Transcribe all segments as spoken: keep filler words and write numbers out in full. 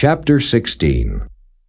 Chapter sixteen.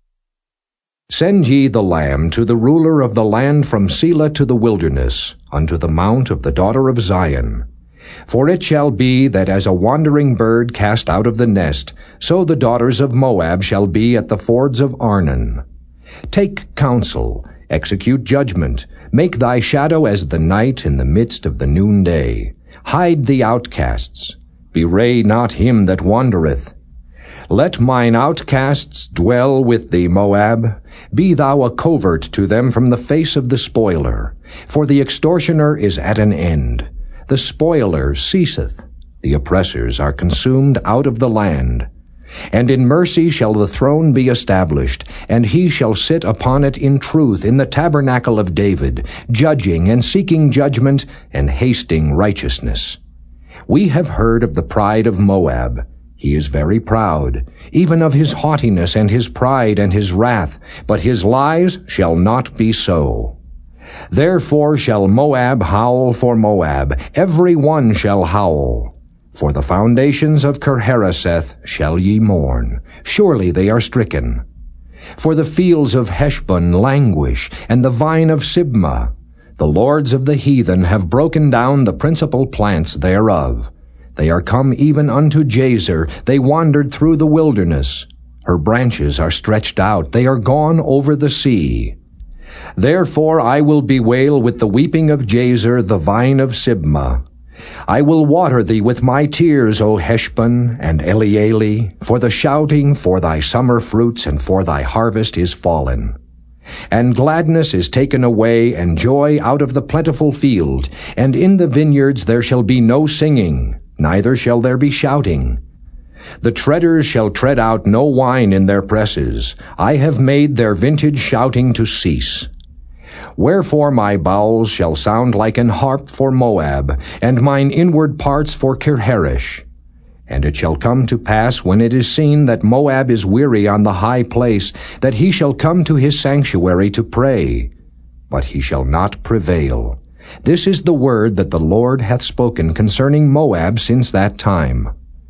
Send ye the lamb to the ruler of the land from Selah to the wilderness, unto the mount of the daughter of Zion. For it shall be that as a wandering bird cast out of the nest, so the daughters of Moab shall be at the fords of Arnon. Take counsel, execute judgment, make thy shadow as the night in the midst of the noonday. Hide the outcasts, bewray not him that wandereth. Let mine outcasts dwell with thee, Moab. Be thou a covert to them from the face of the spoiler. For the extortioner is at an end. The spoiler ceaseth. The oppressors are consumed out of the land. And in mercy shall the throne be established, and he shall sit upon it in truth in the tabernacle of David, judging and seeking judgment and hasting righteousness. We have heard of the pride of Moab. He is very proud, even of his haughtiness and his pride and his wrath, but his lies shall not be so. Therefore shall Moab howl for Moab, every one shall howl. For the foundations of Kirharaseth shall ye mourn, surely they are stricken. For the fields of Heshbon languish, and the vine of Sibmah. The lords of the heathen have broken down the principal plants thereof. They are come even unto Jazer, they wandered through the wilderness. Her branches are stretched out, they are gone over the sea. Therefore I will bewail with the weeping of Jazer the vine of Sibmah. I will water thee with my tears, O Heshbon and Elealeh, for the shouting for thy summer fruits and for thy harvest is fallen. And gladness is taken away, and joy out of the plentiful field, and in the vineyards there shall be no singing, neither shall there be shouting. The treaders shall tread out no wine in their presses. I have made their vintage shouting to cease. Wherefore my bowels shall sound like an harp for Moab, and mine inward parts for Kirharish. And it shall come to pass, when it is seen that Moab is weary on the high place, that he shall come to his sanctuary to pray. But he shall not prevail. This is the word that the Lord hath spoken concerning Moab since that time.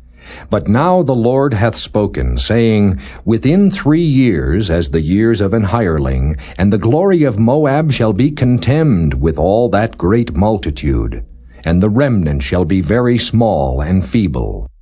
But now the Lord hath spoken, saying, Within three years, as the years of an hireling, and the glory of Moab shall be contemned with all that great multitude, and the remnant shall be very small and feeble.